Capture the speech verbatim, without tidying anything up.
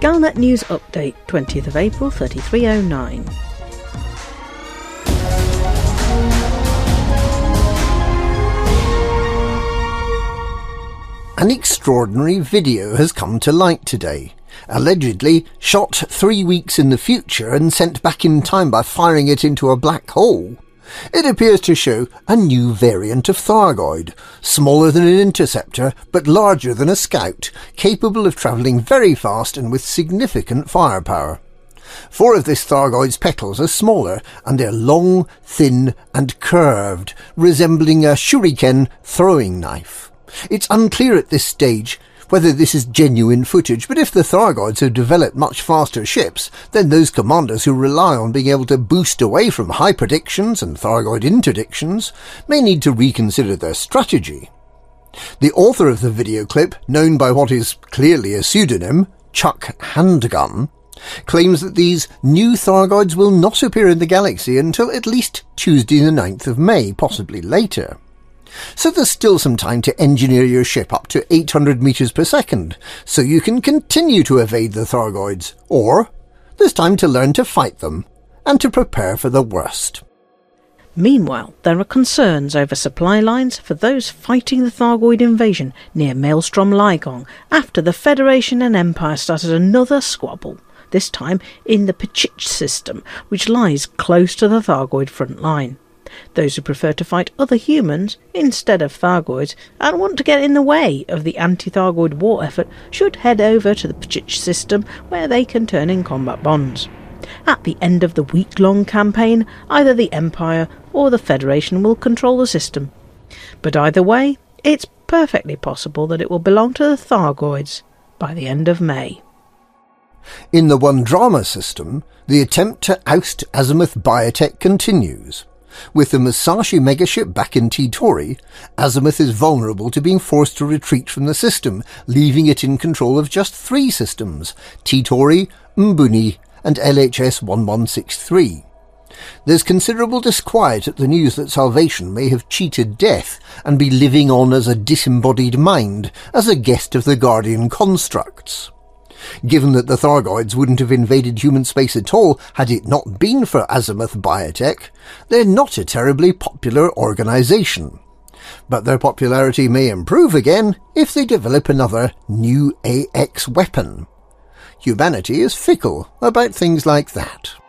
Galnet News Update, twentieth of April, thirty-three oh nine. An extraordinary video has come to light today, allegedly shot three weeks in the future and sent back in time by firing it into a black hole. It appears to show a new variant of Thargoid, smaller than an interceptor but larger than a scout, capable of travelling very fast and with significant firepower. Four of this Thargoid's petals are smaller, and they're long, thin and curved, resembling a shuriken throwing knife. It's unclear at this stage whether this is genuine footage, but if the Thargoids have developed much faster ships, then those commanders who rely on being able to boost away from high predictions and Thargoid interdictions may need to reconsider their strategy. The author of the video clip, known by what is clearly a pseudonym, Chuck Handgun, claims that these new Thargoids will not appear in the galaxy until at least Tuesday the ninth of May, possibly later. So there's still some time to engineer your ship up to eight hundred meters per second, so you can continue to evade the Thargoids, or there's time to learn to fight them, and to prepare for the worst. Meanwhile, there are concerns over supply lines for those fighting the Thargoid invasion near Maelstrom Lygong after the Federation and Empire started another squabble, this time in the Pchich system, which lies close to the Thargoid front line. Those who prefer to fight other humans instead of Thargoids and want to get in the way of the anti-Thargoid war effort should head over to the Pchich system, where they can turn in combat bonds. At the end of the week-long campaign, either the Empire or the Federation will control the system. But either way, it's perfectly possible that it will belong to the Thargoids by the end of May. In the One Drama system, the attempt to oust Azimuth Biotech continues. With the Musashi megaship back in T-Tori, Azimuth is vulnerable to being forced to retreat from the system, leaving it in control of just three systems, T-Tori, Mbuni and L H S eleven sixty-three. There's considerable disquiet at the news that Salvation may have cheated death and be living on as a disembodied mind, as a guest of the Guardian constructs. Given that the Thargoids wouldn't have invaded human space at all had it not been for Azimuth Biotech, they're not a terribly popular organisation. But their popularity may improve again if they develop another new A X weapon. Humanity is fickle about things like that.